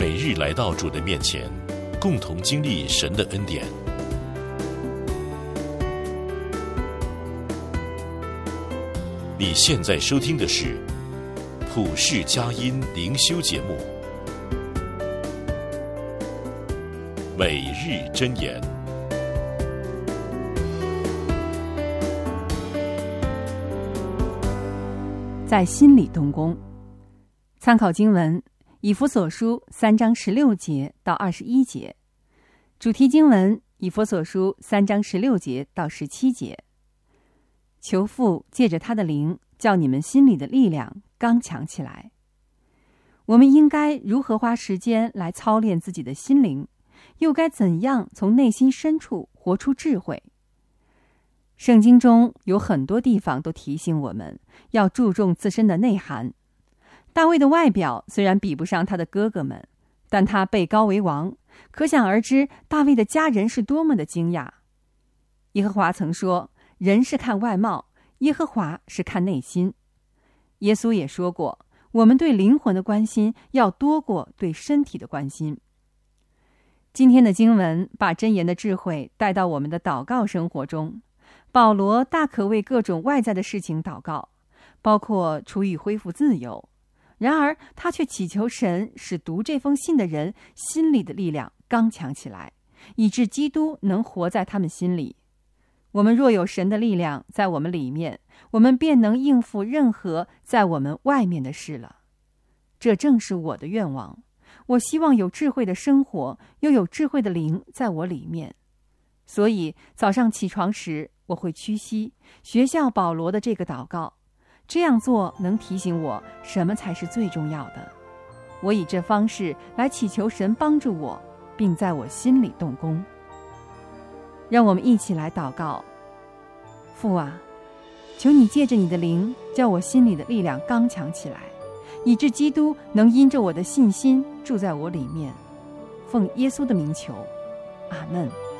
每日来到主的面前，共同经历神的恩典。你现在收听的是普世佳音灵修节目，每日箴言。 在心里动工。参考经文以弗所书3章16节到21节，主题经文以弗所书3章16节到17节。求父借着他的灵，叫你们心里的力量刚强起来。我们应该如何花时间来操练自己的心灵，又该怎样从内心深处活出智慧？圣经中有很多地方都提醒我们要注重自身的内涵。大卫的外表虽然比不上他的哥哥们，但他被高为王，可想而知大卫的家人是多么的惊讶。耶和华曾说，人是看外貌，耶和华是看内心。耶稣也说过，我们对灵魂的关心要多过对身体的关心。今天的经文把箴言的智慧带到我们的祷告生活中。保罗大可为各种外在的事情祷告，包括出狱恢复自由。然而他却祈求神使读这封信的人心里的力量刚强起来，以致基督能活在他们心里。我们若有神的力量在我们里面，我们便能应付任何在我们外面的事了。这正是我的愿望。我希望有智慧的生活，又有智慧的灵在我里面。所以早上起床时，我会屈膝学效保罗的这个祷告，这样做能提醒我什么才是最重要的。我以这方式来祈求神帮助我，并在我心里动工。让我们一起来祷告。父啊，求你借着你的灵，叫我心里的力量刚强起来，以致基督能因着我的信心住在我里面。奉耶稣的名求，阿们。